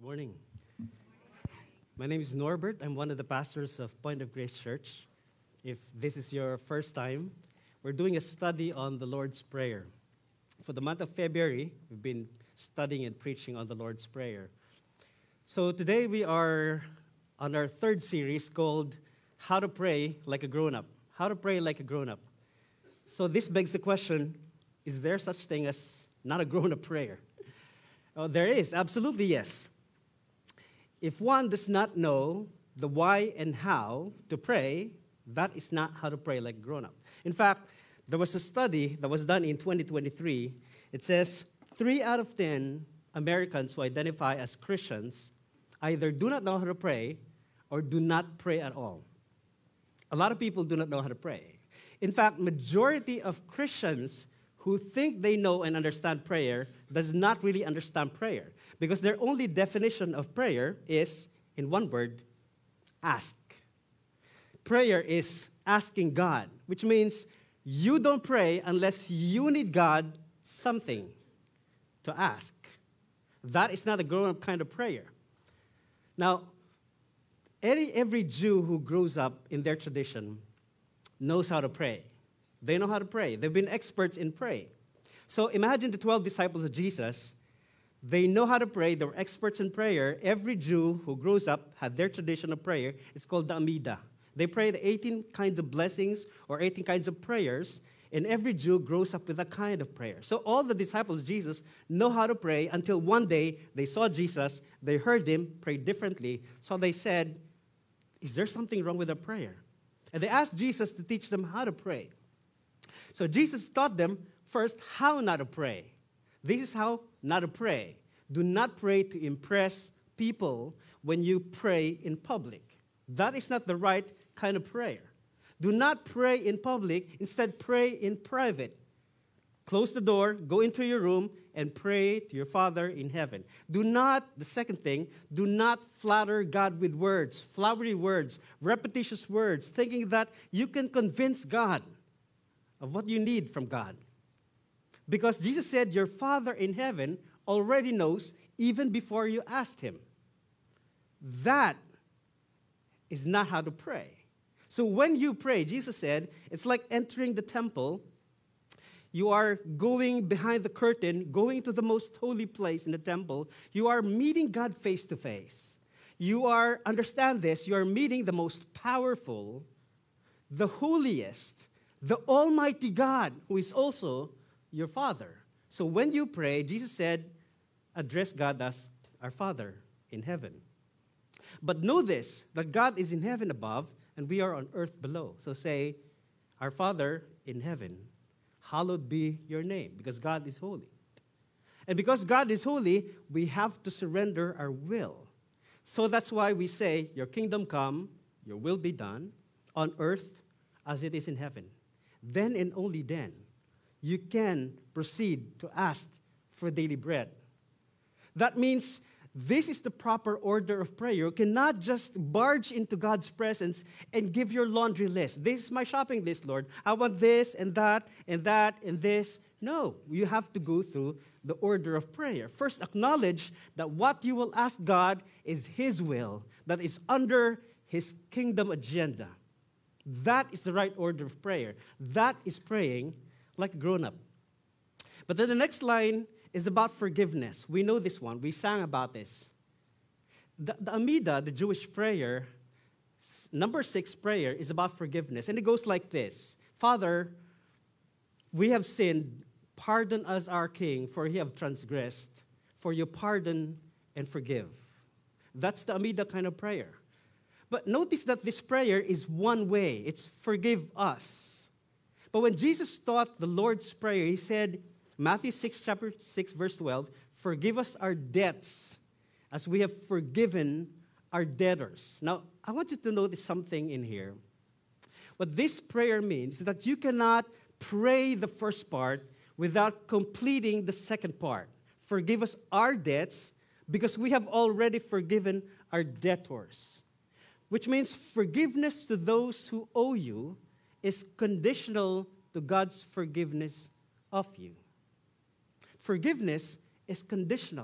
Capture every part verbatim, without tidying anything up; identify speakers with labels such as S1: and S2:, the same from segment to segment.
S1: Good morning. My name is Norbert. I'm one of the pastors of Point of Grace Church. If this is your first time, we're doing a study on the Lord's Prayer. For the month of February, we've been studying and preaching on the Lord's Prayer. So today we are on our third series called How to Pray Like a Grown-Up. How to Pray Like a Grown-Up. So this begs the question, is there such thing as not a grown-up prayer? Oh, there is, absolutely yes. If one does not know the why and how to pray, that is not how to pray like a grown-up. In fact, there was a study that was done in twenty twenty-three. It says three out of ten Americans who identify as Christians either do not know how to pray or do not pray at all. A lot of people do not know how to pray. In fact, majority of Christians who think they know and understand prayer does not really understand prayer, because their only definition of prayer is, in one word, ask. Prayer is asking God, which means you don't pray unless you need God something to ask. That is not a grown-up kind of prayer. Now, every, every Jew who grows up in their tradition knows how to pray. They know how to pray. They've been experts in prayer. So imagine the twelve disciples of Jesus. They know how to pray. They were experts in prayer. Every Jew who grows up had their tradition of prayer. It's called the Amidah. They pray the eighteen kinds of blessings or eighteen kinds of prayers, and every Jew grows up with that kind of prayer. So all the disciples of Jesus know how to pray until one day they saw Jesus, they heard him pray differently. So they said, is there something wrong with our prayer? And they asked Jesus to teach them how to pray. So Jesus taught them first how not to pray. This is how not to pray. Do not pray to impress people when you pray in public. That is not the right kind of prayer. Do not pray in public. Instead, pray in private. Close the door, go into your room, and pray to your Father in heaven. Do not, the second thing, do not flatter God with words, flowery words, repetitious words, thinking that you can convince God of what you need from God. Because Jesus said your Father in heaven already knows even before you asked him. That is not how to pray. So when you pray, Jesus said, it's like entering the temple. You are going behind the curtain, going to the most holy place in the temple. You are meeting God face to face. You are, understand this, you are meeting the most powerful, the holiest, the Almighty God, who is also your Father. So when you pray, Jesus said, address God as our Father in heaven. But know this, that God is in heaven above, and we are on earth below. So say, our Father in heaven, hallowed be your name, because God is holy. And because God is holy, we have to surrender our will. So that's why we say, your kingdom come, your will be done, on earth as it is in heaven. Then and only then, you can proceed to ask for daily bread. That means this is the proper order of prayer. You cannot just barge into God's presence and give your laundry list. This is my shopping list, Lord. I want this and that and that and this. No, you have to go through the order of prayer. First, acknowledge that what you will ask God is his will, that is under his kingdom agenda. That is the right order of prayer. That is praying like a grown-up. But then the next line is about forgiveness. We know this one. We sang about this. The, the Amidah, the Jewish prayer, number six prayer, is about forgiveness. And it goes like this. Father, we have sinned. Pardon us, our King, for we have transgressed. For you pardon and forgive. That's the Amidah kind of prayer. But notice that this prayer is one way. It's forgive us. But when Jesus taught the Lord's Prayer, he said, Matthew six, chapter six, verse twelve, forgive us our debts as we have forgiven our debtors. Now, I want you to notice something in here. What this prayer means is that you cannot pray the first part without completing the second part. Forgive us our debts because we have already forgiven our debtors. Which means forgiveness to those who owe you is conditional to God's forgiveness of you. Forgiveness is conditional.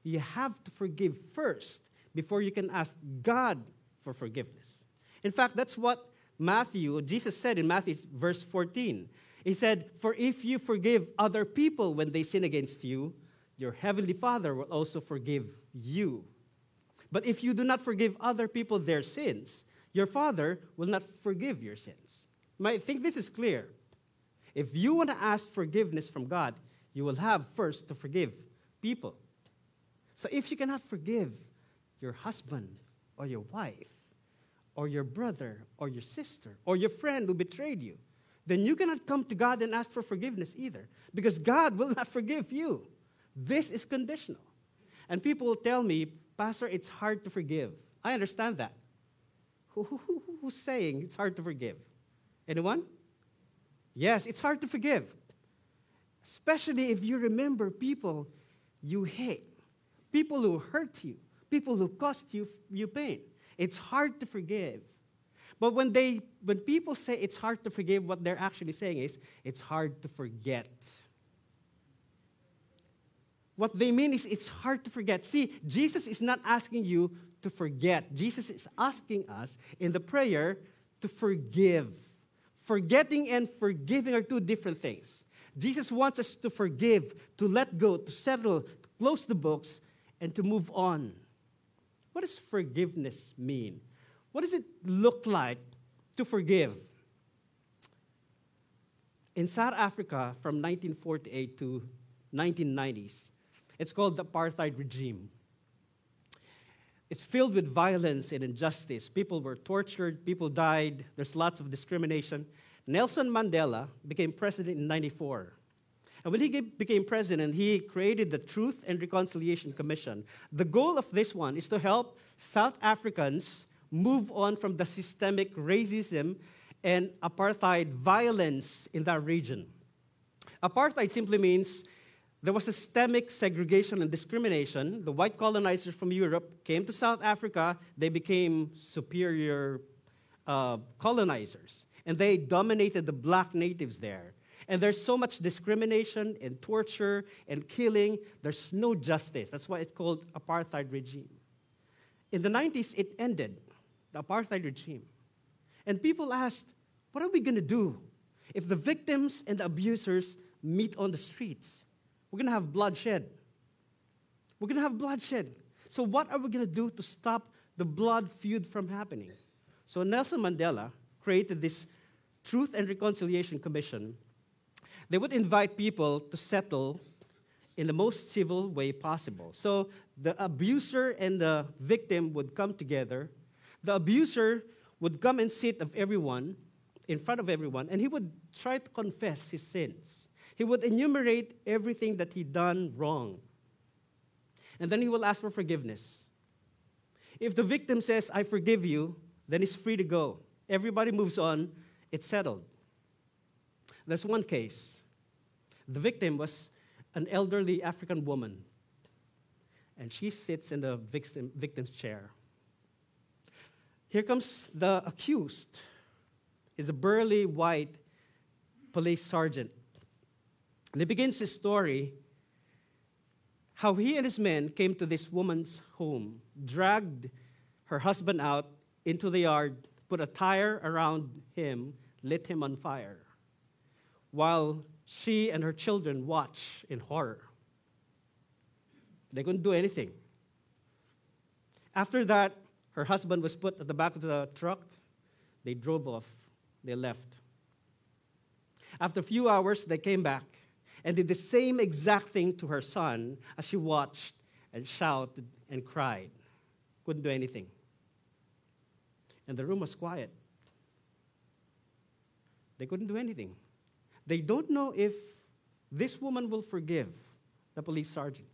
S1: you have to forgive first before you can ask God for forgiveness. In fact, that's what Matthew, Jesus said in Matthew verse fourteen. He said, "For if you forgive other people when they sin against you, your heavenly Father will also forgive you. But if you do not forgive other people their sins, your Father will not forgive your sins." I think this is clear. If you want to ask forgiveness from God, you will have first to forgive people. So if you cannot forgive your husband or your wife or your brother or your sister or your friend who betrayed you, then you cannot come to God and ask for forgiveness either, because God will not forgive you. This is conditional. And people will tell me, "Pastor, it's hard to forgive." I understand that. Who, who, who, who's saying it's hard to forgive? Anyone? Yes, it's hard to forgive. Especially if you remember people you hate, people who hurt you, people who caused you, you pain. It's hard to forgive. But when, they, when people say it's hard to forgive, what they're actually saying is it's hard to forget. What they mean is it's hard to forget. See, Jesus is not asking you to forget. Jesus is asking us in the prayer to forgive. Forgetting and forgiving are two different things. Jesus wants us to forgive, to let go, to settle, to close the books, and to move on. What does forgiveness mean? What does it look like to forgive? In South Africa from nineteen forty-eight to nineteen nineties, it's called the apartheid regime. It's filled with violence and injustice. People were tortured, people died, there's lots of discrimination. Nelson Mandela became president in ninety-four. And when he became president, he created the Truth and Reconciliation Commission. The goal of this one is to help South Africans move on from the systemic racism and apartheid violence in that region. Apartheid simply means there was systemic segregation and discrimination. The white colonizers from Europe came to South Africa. They became superior uh, colonizers, and they dominated the black natives there. And there's so much discrimination and torture and killing. There's no justice. That's why it's called apartheid regime. In the nineties, it ended, the apartheid regime. And people asked, what are we going to do if the victims and the abusers meet on the streets? We're going to have bloodshed. We're going to have bloodshed. So what are we going to do to stop the blood feud from happening? So Nelson Mandela created this Truth and Reconciliation Commission. They would invite people to settle in the most civil way possible. So the abuser and the victim would come together. The abuser would come and sit of everyone, in front of everyone, and he would try to confess his sins. He would enumerate everything that he'd done wrong. And then he will ask for forgiveness. If the victim says, "I forgive you," then he's free to go. Everybody moves on. It's settled. There's one case. The victim was an elderly African woman, and she sits in the victim, victim's chair. Here comes the accused. He's a burly white police sergeant. And he begins his story how he and his men came to this woman's home, dragged her husband out into the yard, put a tire around him, lit him on fire, while she and her children watch in horror. They couldn't do anything. After that, her husband was put at the back of the truck. They drove off. They left. After a few hours, they came back and did the same exact thing to her son as she watched and shouted and cried. Couldn't do anything. And the room was quiet. They couldn't do anything. They don't know if this woman will forgive the police sergeant.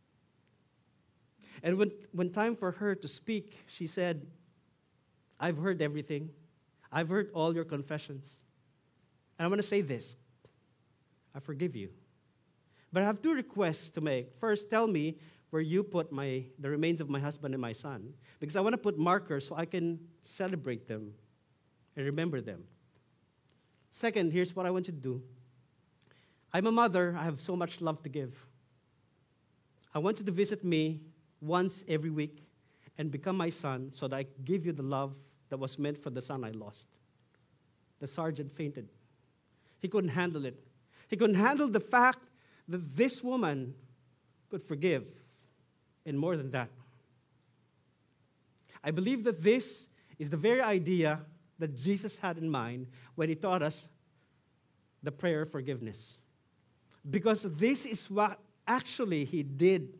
S1: And when, when time for her to speak, she said, "I've heard everything. I've heard all your confessions. And I'm going to say this. I forgive you. But I have two requests to make. First, tell me where you put my, the remains of my husband and my son, because I want to put markers so I can celebrate them and remember them. Second, here's what I want you to do. I'm a mother. I have so much love to give. I want you to visit me once every week and become my son so that I give you the love that was meant for the son I lost. The sergeant fainted. He couldn't handle it. He couldn't handle the fact that this woman could forgive. And more than that, I believe that this is the very idea that Jesus had in mind when he taught us the prayer of forgiveness. Because this is what actually he did.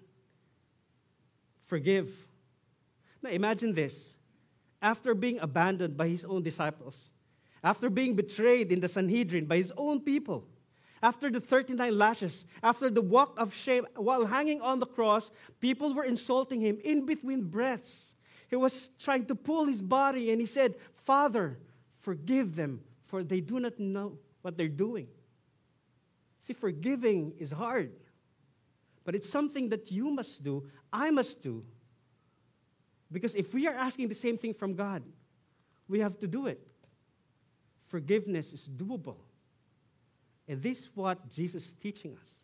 S1: Forgive. Now imagine this. After being abandoned by his own disciples, after being betrayed in the Sanhedrin by his own people, after the thirty-nine lashes, after the walk of shame, while hanging on the cross, people were insulting him in between breaths. He was trying to pull his body, and he said, Father, forgive them, for they do not know what they're doing. See, forgiving is hard, but it's something that you must do, I must do. Because if we are asking the same thing from God, we have to do it. Forgiveness is doable. And this is what Jesus is teaching us.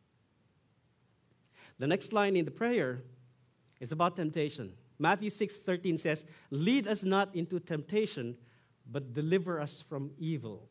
S1: The next line in the prayer is about temptation. Matthew six thirteen says, lead us not into temptation, but deliver us from evil.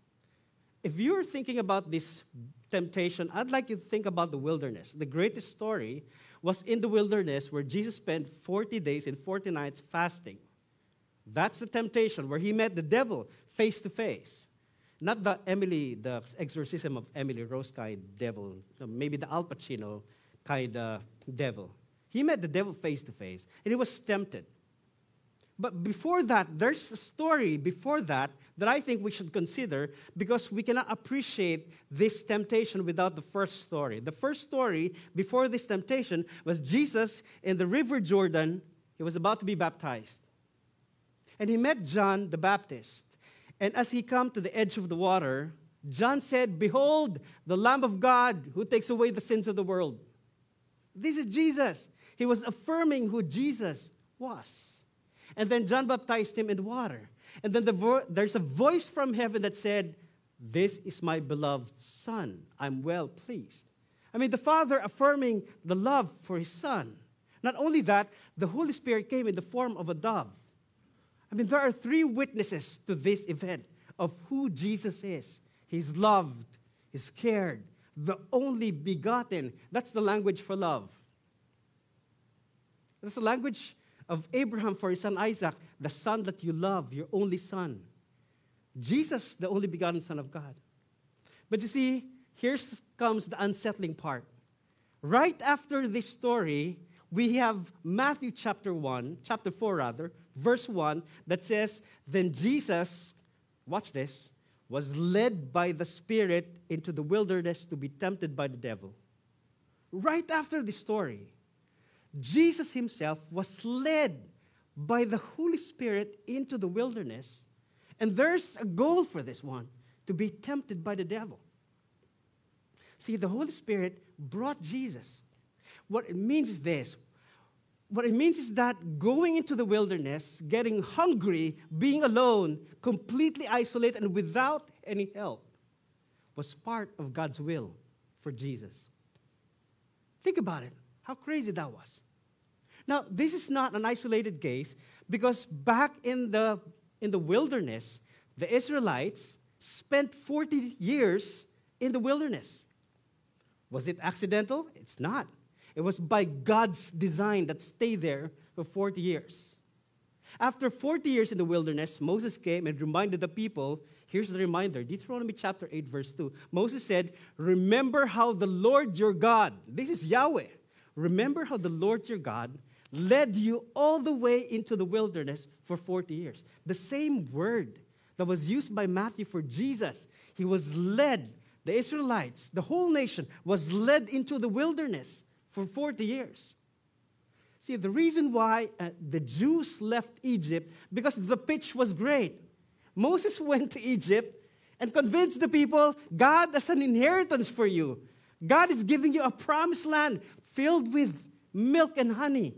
S1: If you're thinking about this temptation, I'd like you to think about the wilderness. The greatest story was in the wilderness where Jesus spent forty days and forty nights fasting. That's the temptation where he met the devil face to face. Not the Emily, the exorcism of Emily Rose kind devil, maybe the Al Pacino kind of devil. He met the devil face to face, and he was tempted. But before that, there's a story before that that I think we should consider because we cannot appreciate this temptation without the first story. The first story before this temptation was Jesus in the River Jordan. He was about to be baptized. And he met John the Baptist. And as he came to the edge of the water, John said, behold, the Lamb of God who takes away the sins of the world. This is Jesus. He was affirming who Jesus was. And then John baptized him in water. And then the vo- there's a voice from heaven that said, this is my beloved Son. I'm well pleased. I mean, the Father affirming the love for his Son. Not only that, the Holy Spirit came in the form of a dove. I mean, there are three witnesses to this event of who Jesus is. He's loved, he's cared, the only begotten. That's the language for love. That's the language of Abraham for his son Isaac, the son that you love, your only son. Jesus, the only begotten Son of God. But you see, here comes the unsettling part. Right after this story, we have Matthew chapter one, chapter four rather, verse one, that says, then Jesus, watch this, was led by the Spirit into the wilderness to be tempted by the devil. Right after this story, Jesus himself was led by the Holy Spirit into the wilderness. And there's a goal for this one, to be tempted by the devil. See, the Holy Spirit brought Jesus. What it means is this. What it means is that going into the wilderness, getting hungry, being alone, completely isolated and without any help, was part of God's will for Jesus. Think about it. How crazy that was. Now, this is not an isolated case because back in the, in the wilderness, the Israelites spent forty years in the wilderness. Was it accidental? It's not. It was by God's design that stayed there for forty years. After forty years in the wilderness, Moses came and reminded the people, here's the reminder, Deuteronomy chapter eight, verse two. Moses said, remember how the Lord your God, this is Yahweh, remember how the Lord your God led you all the way into the wilderness for forty years. The same word that was used by Matthew for Jesus. He was led, the Israelites, the whole nation was led into the wilderness for forty years. See, the reason why uh, the Jews left Egypt, because the pitch was great. Moses went to Egypt and convinced the people, God has an inheritance for you. God is giving you a promised land filled with milk and honey.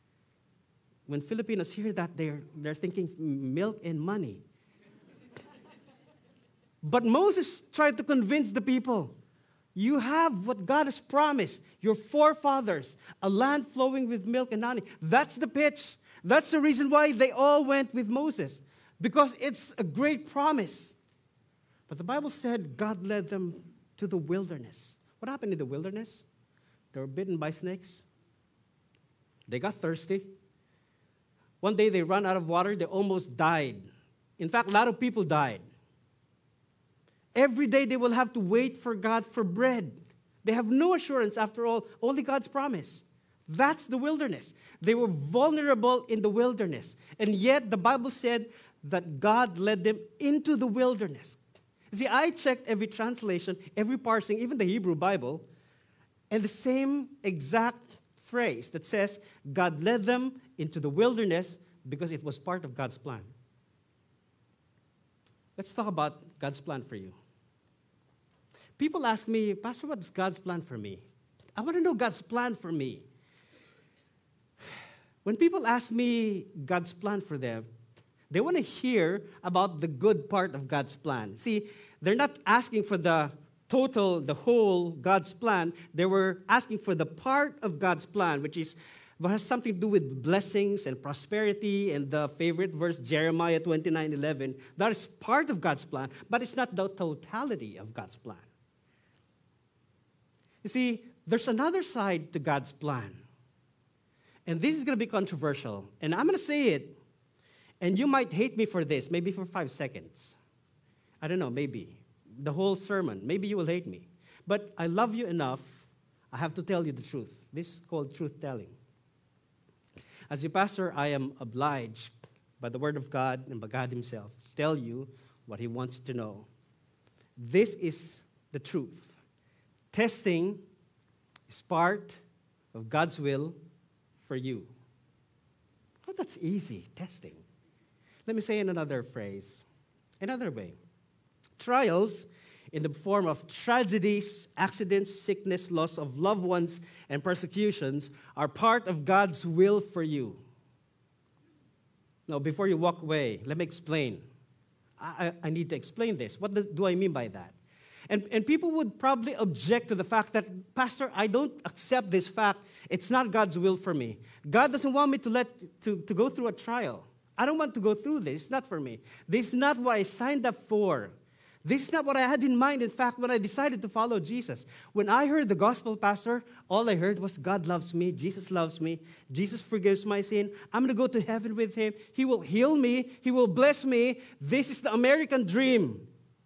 S1: When Filipinos hear that, they're, they're thinking milk and money. But Moses tried to convince the people, You have what God has promised, your forefathers, a land flowing with milk and honey. That's the pitch. That's the reason why they all went with Moses, because it's a great promise. But the Bible said God led them to the wilderness. What happened in the wilderness? They were bitten by snakes. They got thirsty. One day they ran out of water. They almost died. In fact, a lot of people died. Every day they will have to wait for God for bread. They have no assurance, after all, only God's promise. That's the wilderness. They were vulnerable in the wilderness. And yet the Bible said that God led them into the wilderness. See, I checked every translation, every parsing, even the Hebrew Bible, and the same exact phrase that says God led them into the wilderness because it was part of God's plan. Let's talk about God's plan for you. People ask me, Pastor, what is God's plan for me? I want to know God's plan for me. When people ask me God's plan for them, they want to hear about the good part of God's plan. See, they're not asking for the total, the whole God's plan. They were asking for the part of God's plan, which is what has something to do with blessings and prosperity, and the favorite verse, Jeremiah twenty-nine eleven. That is part of God's plan, but it's not the totality of God's plan. You see, there's another side to God's plan. And this is going to be controversial. And I'm going to say it. And you might hate me for this, maybe for five seconds. I don't know, maybe. The whole sermon. Maybe you will hate me. But I love you enough, I have to tell you the truth. This is called truth-telling. As your pastor, I am obliged by the Word of God and by God Himself to tell you what He wants to know. This is the truth. Testing is part of God's will for you. Oh, that's easy, testing. Let me say in another phrase, another way. Trials in the form of tragedies, accidents, sickness, loss of loved ones, and persecutions are part of God's will for you. Now, before you walk away, let me explain. I, I need to explain this. What do, do I mean by that? And, and people would probably object to the fact that, Pastor, I don't accept this fact. It's not God's will for me. God doesn't want me to, let, to, to go through a trial. I don't want to go through this. It's not for me. This is not what I signed up for. This is not what I had in mind, in fact, when I decided to follow Jesus. When I heard the gospel, Pastor, all I heard was God loves me, Jesus loves me, Jesus forgives my sin, I'm going to go to heaven with Him, He will heal me, He will bless me. This is the American dream.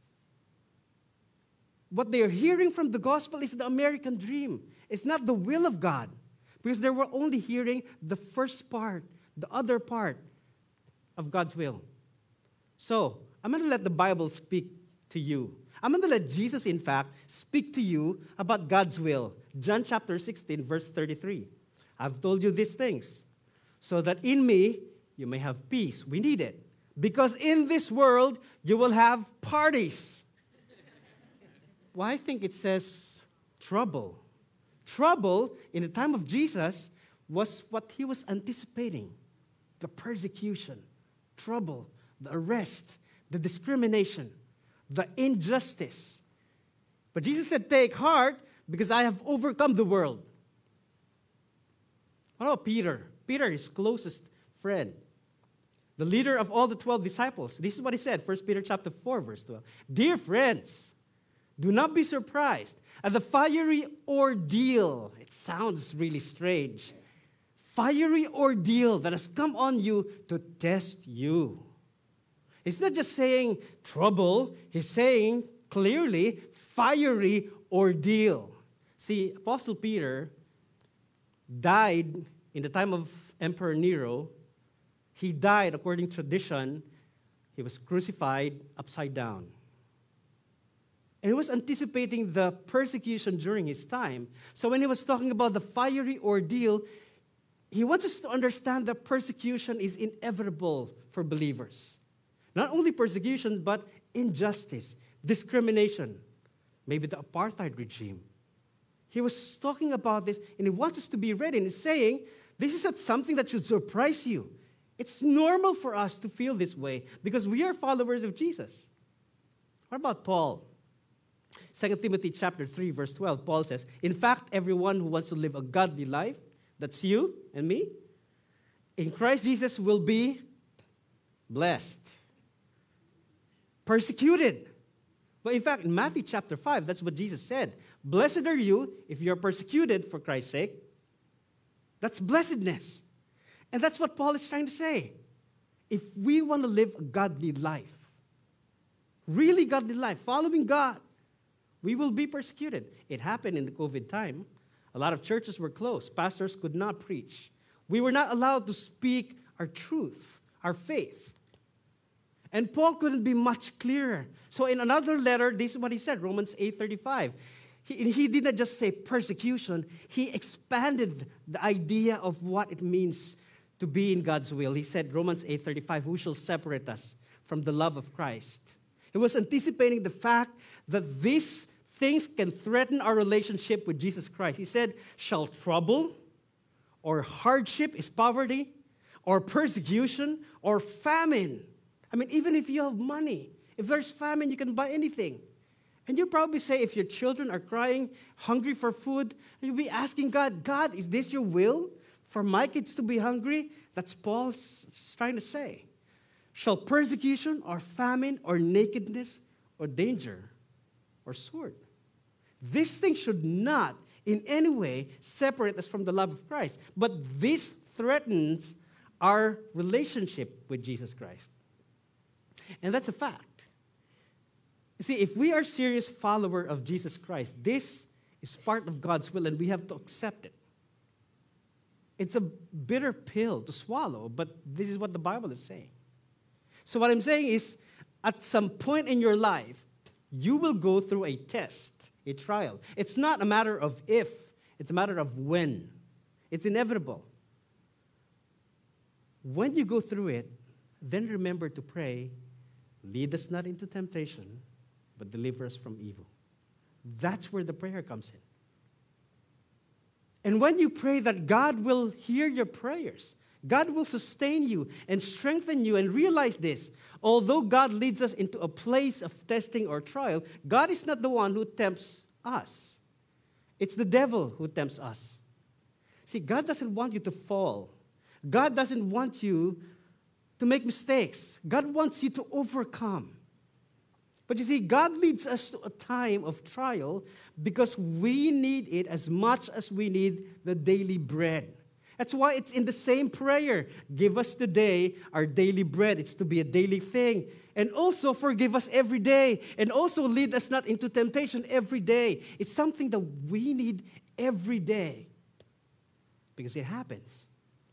S1: What they are hearing from the gospel is the American dream. It's not the will of God, because they were only hearing the first part, the other part of God's will. So, I'm going to let the Bible speak to you. I'm going to let Jesus, in fact, speak to you about God's will. John chapter sixteen, verse thirty-three. I've told you these things, so that in me you may have peace. We need it. Because in this world you will have parties. Well, I think it says trouble. Trouble in the time of Jesus was what He was anticipating. The persecution, trouble, the arrest, the discrimination, the injustice. But Jesus said, take heart, because I have overcome the world. What about Peter? Peter, his closest friend, the leader of all the twelve disciples. This is what he said, First Peter chapter four, verse twelve. Dear friends, do not be surprised at the fiery ordeal. It sounds really strange. Fiery ordeal that has come on you to test you. He's not just saying trouble. He's saying clearly fiery ordeal. See, Apostle Peter died in the time of Emperor Nero. He died, according to tradition, he was crucified upside down. And he was anticipating the persecution during his time. So when he was talking about the fiery ordeal, he wants us to understand that persecution is inevitable for believers. Not only persecution, but injustice, discrimination, maybe the apartheid regime. He was talking about this, and he wants us to be ready. And he's saying, this is not something that should surprise you. It's normal for us to feel this way because we are followers of Jesus. What about Paul? Second Timothy chapter three, verse twelve, Paul says, in fact, everyone who wants to live a godly life, that's you and me, in Christ Jesus will be blessed. Persecuted. But in fact, in Matthew chapter five, that's what Jesus said. Blessed are you if you're persecuted for Christ's sake. That's blessedness. And that's what Paul is trying to say. If we want to live a godly life, really godly life, following God, we will be persecuted. It happened in the COVID time. A lot of churches were closed. Pastors could not preach. We were not allowed to speak our truth, our faith. And Paul couldn't be much clearer. So in another letter, this is what he said, Romans eight thirty-five. He, he did not just say persecution. He expanded the idea of what it means to be in God's will. He said, Romans eight thirty-five, who shall separate us from the love of Christ? He was anticipating the fact that these things can threaten our relationship with Jesus Christ. He said, shall trouble or hardship, is poverty, or persecution, or famine. I mean, even if you have money, if there's famine, you can buy anything. And you probably say, if your children are crying, hungry for food, you'll be asking God, God, is this your will for my kids to be hungry? That's Paul's trying to say. Shall persecution or famine or nakedness or danger or sword? These things should not in any way separate us from the love of Christ. But this threatens our relationship with Jesus Christ. And that's a fact. You see, if we are serious follower of Jesus Christ, this is part of God's will and we have to accept it. It's a bitter pill to swallow, but this is what the Bible is saying. So what I'm saying is, at some point in your life, you will go through a test, a trial. It's not a matter of if, it's a matter of when. It's inevitable. When you go through it, then remember to pray, lead us not into temptation, but deliver us from evil. That's where the prayer comes in. And when you pray that God will hear your prayers, God will sustain you and strengthen you, and realize this. Although God leads us into a place of testing or trial, God is not the one who tempts us. It's the devil who tempts us. See, God doesn't want you to fall. God doesn't want you to make mistakes. God wants you to overcome. But you see, God leads us to a time of trial because we need it as much as we need the daily bread. That's why it's in the same prayer. Give us today our daily bread. It's to be a daily thing. And also forgive us every day. And also lead us not into temptation every day. It's something that we need every day because it happens.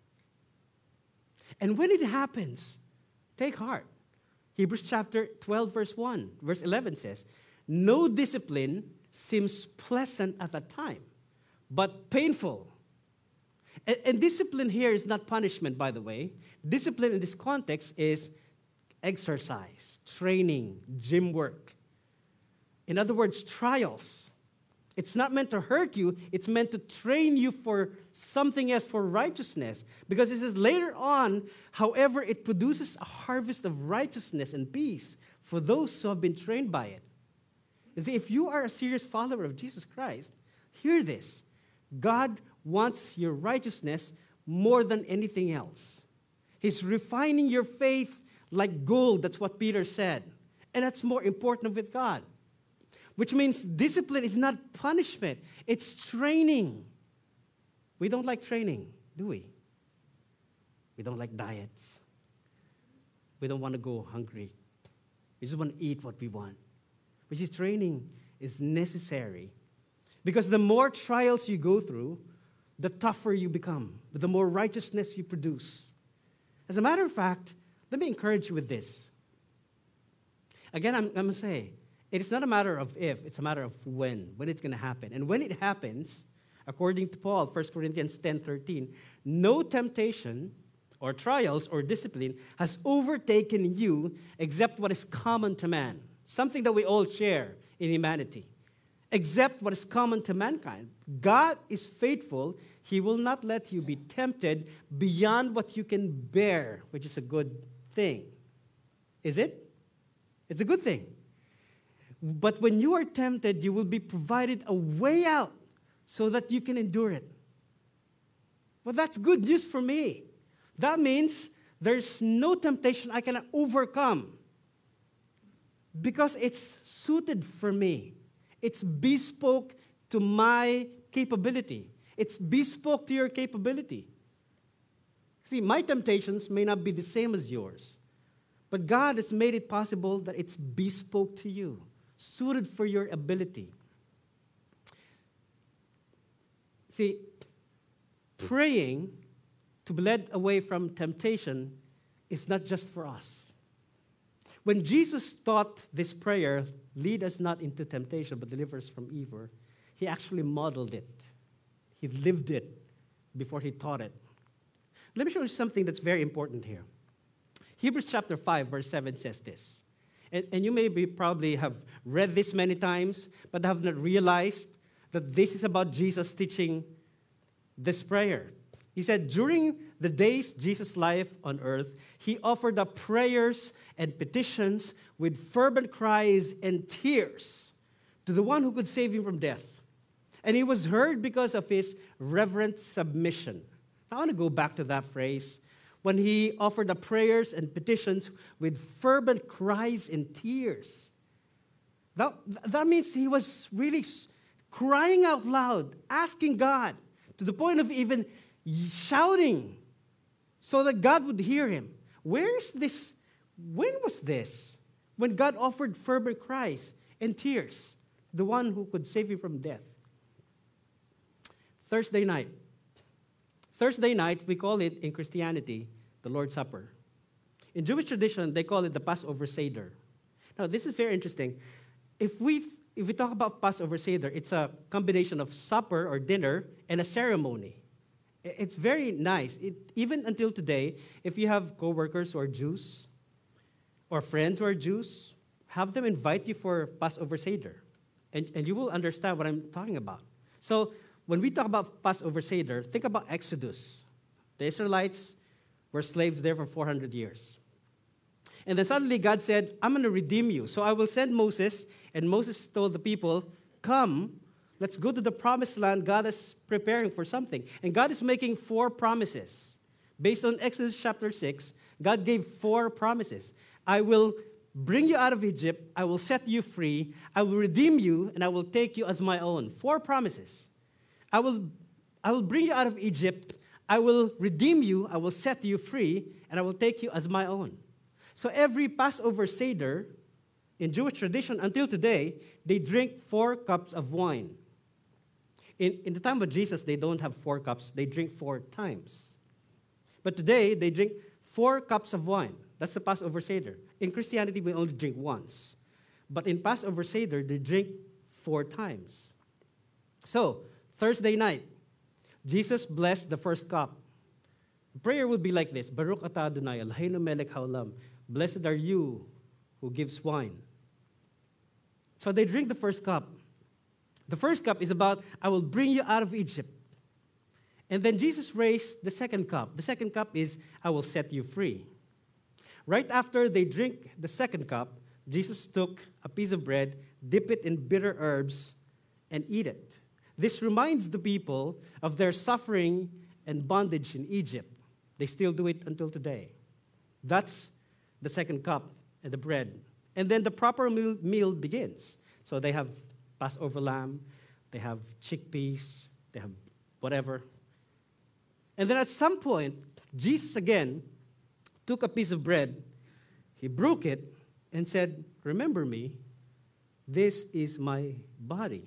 S1: And when it happens, take heart. Hebrews chapter twelve, verse one, verse eleven says, no discipline seems pleasant at the time, but painful. And, and discipline here is not punishment, by the way. Discipline in this context is exercise, training, gym work. In other words, trials. It's not meant to hurt you. It's meant to train you for something else, for righteousness. Because it says later on, however, it produces a harvest of righteousness and peace for those who have been trained by it. You see, if you are a serious follower of Jesus Christ, hear this. God wants your righteousness more than anything else. He's refining your faith like gold. That's what Peter said. And that's more important with God. Which means discipline is not punishment. It's training. We don't like training, do we? We don't like diets. We don't want to go hungry. We just want to eat what we want. Which is training is necessary. Because the more trials you go through, the tougher you become, the more righteousness you produce. As a matter of fact, let me encourage you with this. Again, I'm, I'm going to say, it is not a matter of if, it's a matter of when, when it's going to happen. And when it happens, according to Paul, First Corinthians ten thirteen, no temptation or trials or discipline has overtaken you except what is common to man, something that we all share in humanity. Except what is common to mankind. God is faithful. He will not let you be tempted beyond what you can bear, which is a good thing. Is it? It's a good thing. But when you are tempted, you will be provided a way out so that you can endure it. Well, that's good news for me. That means there's no temptation I cannot overcome because it's suited for me. It's bespoke to my capability. It's bespoke to your capability. See, my temptations may not be the same as yours, but God has made it possible that it's bespoke to you, suited for your ability. See, praying to be led away from temptation is not just for us. When Jesus taught this prayer, lead us not into temptation, but deliver us from evil, he actually modeled it. He lived it before he taught it. Let me show you something that's very important here. Hebrews chapter five, verse seven says this. And, and you may be, probably have read this many times, but have not realized that this is about Jesus teaching this prayer. He said, during the days Jesus' life on earth, he offered up prayers and petitions with fervent cries and tears to the one who could save him from death. And he was heard because of his reverent submission. I want to go back to that phrase. When he offered the prayers and petitions with fervent cries and tears. That, that means he was really crying out loud, asking God, to the point of even shouting so that God would hear him. Where is this? When was this? When God offered fervent cries and tears, the one who could save him from death. Thursday night. Thursday night, we call it in Christianity the Lord's Supper. In Jewish tradition, they call it the Passover Seder. Now, this is very interesting. If we if we talk about Passover Seder, it's a combination of supper or dinner and a ceremony. It's very nice. It, even until today, if you have coworkers who are Jews or friends who are Jews, have them invite you for Passover Seder, and, and you will understand what I'm talking about. So, when we talk about Passover Seder, think about Exodus. The Israelites were slaves there for four hundred years. And then suddenly God said, I'm going to redeem you. So I will send Moses. And Moses told the people, come, let's go to the promised land. God is preparing for something. And God is making four promises. Based on Exodus chapter six, God gave four promises. I will bring you out of Egypt. I will set you free. I will redeem you, and I will take you as my own. Four promises. I will, I will bring you out of Egypt. I will redeem you. I will set you free, and I will take you as my own. So every Passover Seder, in Jewish tradition until today, they drink four cups of wine. In, in the time of Jesus, they don't have four cups. They drink four times. But today, they drink four cups of wine. That's the Passover Seder. In Christianity, we only drink once. But in Passover Seder, they drink four times. So, Thursday night, Jesus blessed the first cup. The prayer would be like this, Baruch atah Adonai, Eloheinu melech haolam. Blessed are you who gives wine. So they drink the first cup. The first cup is about, I will bring you out of Egypt. And then Jesus raised the second cup. The second cup is, I will set you free. Right after they drink the second cup, Jesus took a piece of bread, dip it in bitter herbs, and eat it. This reminds the people of their suffering and bondage in Egypt. They still do it until today. That's the second cup and the bread. And then the proper meal, meal begins. So they have Passover lamb, they have chickpeas, they have whatever. And then at some point, Jesus again took a piece of bread, he broke it, and said, remember me, this is my body.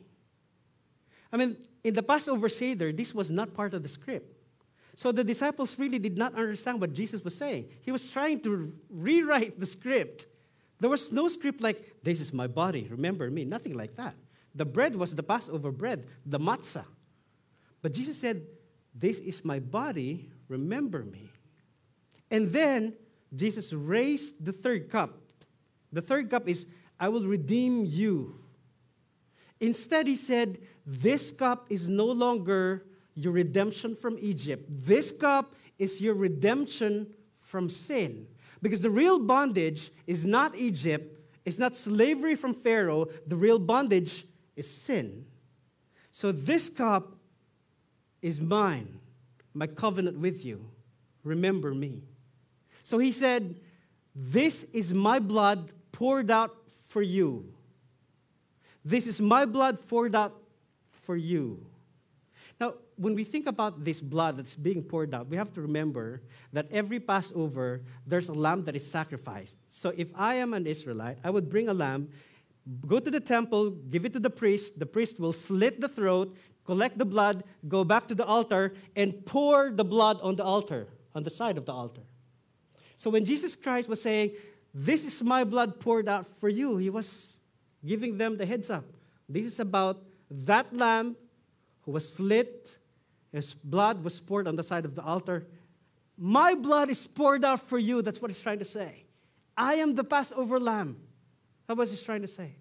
S1: I mean, in the Passover Seder, this was not part of the script. So the disciples really did not understand what Jesus was saying. He was trying to rewrite the script. There was no script like, this is my body, remember me, nothing like that. The bread was the Passover bread, the matzah. But Jesus said, this is my body, remember me. And then Jesus raised the third cup. The third cup is, I will redeem you. Instead, he said, this cup is no longer your redemption from Egypt. This cup is your redemption from sin. Because the real bondage is not Egypt, is not slavery from Pharaoh. The real bondage is sin. So this cup is mine, my covenant with you. Remember me. So he said, this is my blood poured out for you. This is my blood poured out for you. Now, when we think about this blood that's being poured out, we have to remember that every Passover, there's a lamb that is sacrificed. So if I am an Israelite, I would bring a lamb, go to the temple, give it to the priest. The priest will slit the throat, collect the blood, go back to the altar, and pour the blood on the altar, on the side of the altar. So when Jesus Christ was saying, this is my blood poured out for you, he was giving them the heads up. This is about that lamb who was slit, his blood was poured on the side of the altar. My blood is poured out for you. That's what he's trying to say. I am the Passover lamb. That's what he's trying to say.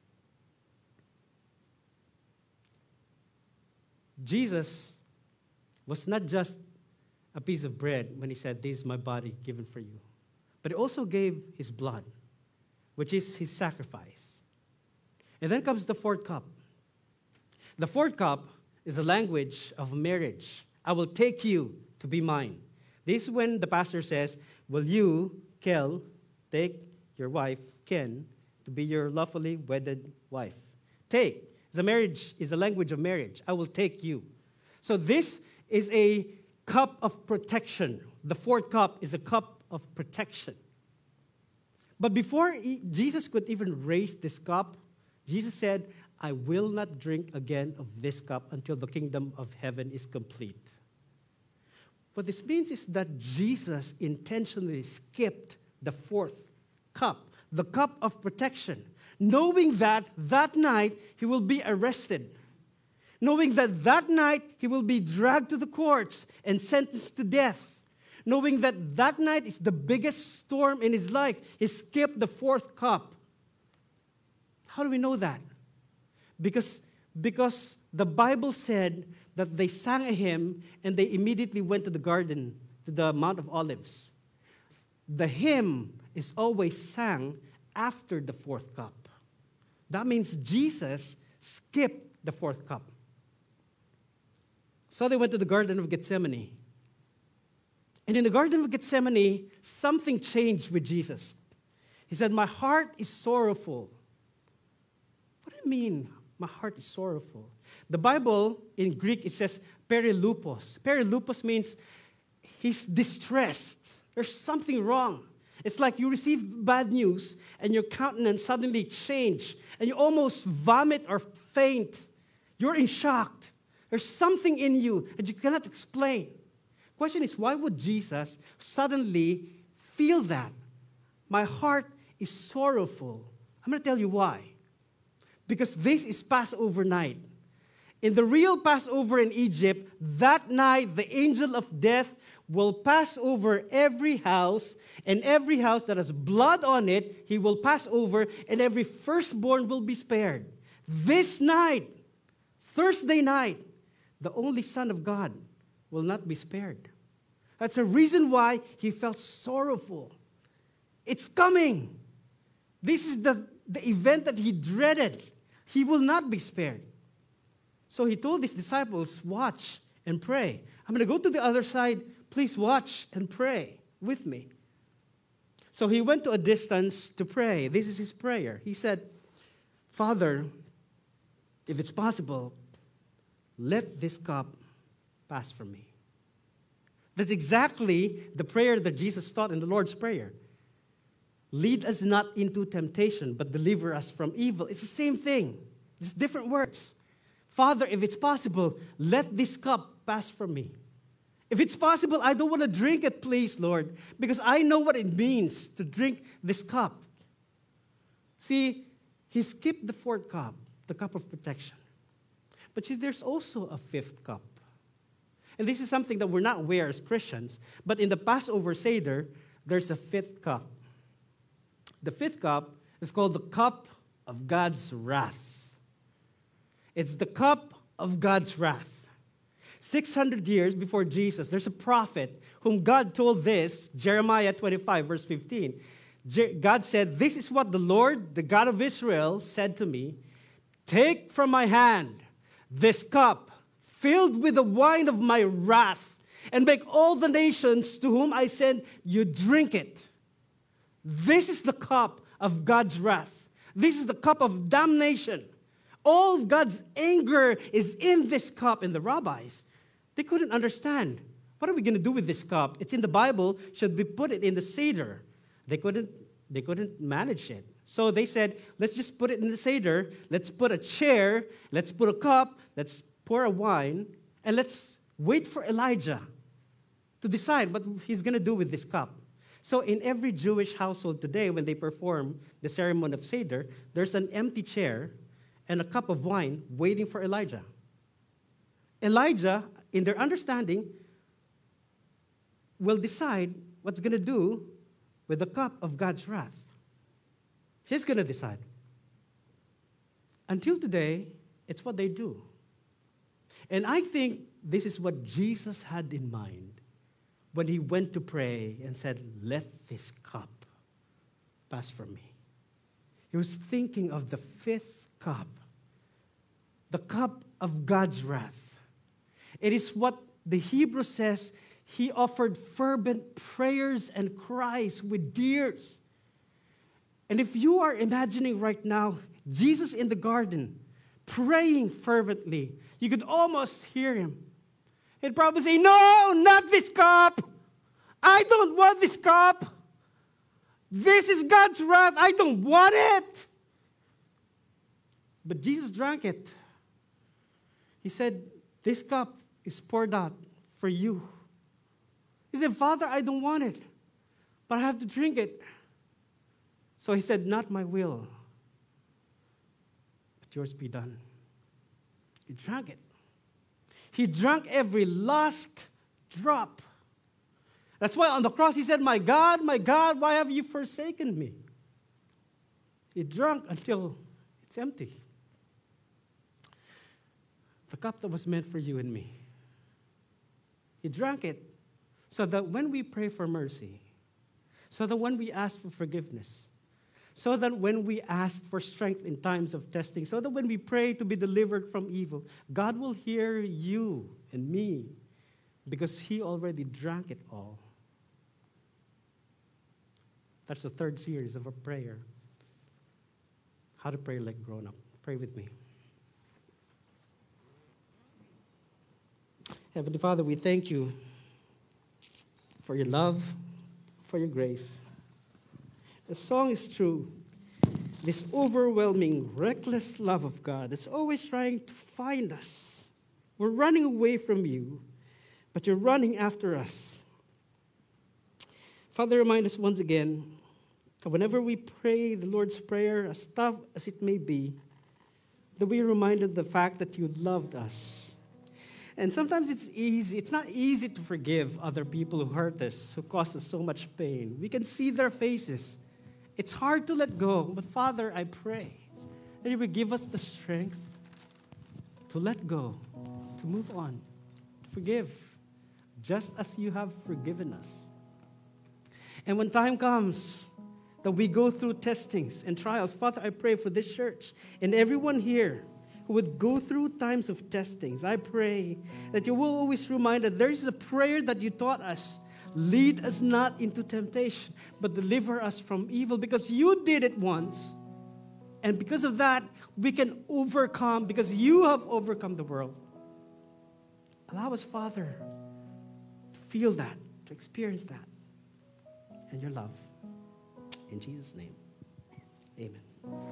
S1: Jesus was not just a piece of bread when he said, this is my body given for you. But he also gave his blood, which is his sacrifice. And then comes the fourth cup. The fourth cup is a language of marriage. I will take you to be mine. This is when the pastor says, will you, Kel, take your wife, Ken, to be your lawfully wedded wife? Take. The marriage is a language of marriage. I will take you. So this is a cup of protection. The fourth cup is a cup of protection. But before he, Jesus could even raise this cup, Jesus said, I will not drink again of this cup until the kingdom of heaven is complete. What this means is that Jesus intentionally skipped the fourth cup, the cup of protection, knowing that that night he will be arrested, knowing that that night he will be dragged to the courts and sentenced to death, knowing that that night is the biggest storm in his life. He skipped the fourth cup. How do we know that? Because, because the Bible said that they sang a hymn and they immediately went to the garden, to the Mount of Olives. The hymn is always sang after the fourth cup. That means Jesus skipped the fourth cup. So they went to the Garden of Gethsemane. And in the Garden of Gethsemane, something changed with Jesus. He said, my heart is sorrowful. What do you mean, my heart is sorrowful? The Bible, in Greek, it says perilupos. Perilupos means he's distressed. There's something wrong. It's like you receive bad news and your countenance suddenly changed and you almost vomit or faint. You're in shock. There's something in you that you cannot explain. Question is, why would Jesus suddenly feel that? My heart is sorrowful. I'm going to tell you why. Because this is Passover night. In the real Passover in Egypt, that night the angel of death will pass over every house, and every house that has blood on it, he will pass over, and every firstborn will be spared. This night, Thursday night, the only Son of God will not be spared. That's a reason why he felt sorrowful. It's coming. This is the, the event that he dreaded. He will not be spared. So he told his disciples, watch and pray. I'm going to go to the other side. Please watch and pray with me. So he went to a distance to pray. This is his prayer. He said, Father, if it's possible, let this cup pass from me. That's exactly the prayer that Jesus taught in the Lord's Prayer. Lead us not into temptation, but deliver us from evil. It's the same thing, just different words. Father, if it's possible, let this cup pass from me. If it's possible, I don't want to drink it, please, Lord, because I know what it means to drink this cup. See, he skipped the fourth cup, the cup of protection. But see, there's also a fifth cup. And this is something that we're not aware as Christians, but in the Passover Seder, there's a fifth cup. The fifth cup is called the cup of God's wrath. It's the cup of God's wrath. six hundred years before Jesus, there's a prophet whom God told this, Jeremiah twenty-five, verse fifteen. Je- God said, "This is what the Lord, the God of Israel, said to me. Take from my hand this cup filled with the wine of my wrath, and make all the nations to whom I send you drink it." This is the cup of God's wrath. This is the cup of damnation. All of God's anger is in this cup. And the rabbis, they couldn't understand. What are we going to do with this cup? It's in the Bible. Should we put it in the Seder? They couldn't, they couldn't manage it. So they said, let's just put it in the Seder. Let's put a chair. Let's put a cup. Let's pour a wine. And let's wait for Elijah to decide what he's going to do with this cup. So in every Jewish household today, when they perform the ceremony of Seder, there's an empty chair and a cup of wine waiting for Elijah. Elijah, in their understanding, will decide what's going to do with the cup of God's wrath. He's going to decide. Until today, it's what they do. And I think this is what Jesus had in mind when he went to pray and said, "Let this cup pass from me." He was thinking of the fifth cup, the cup of God's wrath. It is what the Hebrew says, he offered fervent prayers and cries with tears. And if you are imagining right now Jesus in the garden praying fervently, you could almost hear him. He'd probably say, "No, not this cup. I don't want this cup. This is God's wrath. I don't want it." But Jesus drank it. He said, "This cup is poured out for you." He said, "Father, I don't want it, but I have to drink it." So he said, "Not my will, but yours be done." He drank it. He drank every last drop. That's why on the cross he said, "My God, my God, why have you forsaken me?" He drank until it's empty. The cup that was meant for you and me. He drank it so that when we pray for mercy, so that when we ask for forgiveness, so that when we ask for strength in times of testing, so that when we pray to be delivered from evil, God will hear you and me because he already drank it all. That's the third series of a prayer. How to pray like grown up. Pray with me. Heavenly Father, we thank you for your love, for your grace. The song is true. This overwhelming, reckless love of God that's always trying to find us. We're running away from you, but you're running after us. Father, remind us once again that whenever we pray the Lord's Prayer, as tough as it may be, that we are reminded of the fact that you loved us. And sometimes it's easy. It's not easy to forgive other people who hurt us, who caused us so much pain. We can see their faces. It's hard to let go. But Father, I pray that you would give us the strength to let go, to move on, to forgive, just as you have forgiven us. And when time comes that we go through testings and trials, Father, I pray for this church and everyone here who would go through times of testings. I pray that you will always remind us there is a prayer that you taught us. Lead us not into temptation, but deliver us from evil, because you did it once. And because of that, we can overcome, because you have overcome the world. Allow us, Father, to feel that, to experience that, and your love. In Jesus' name, amen.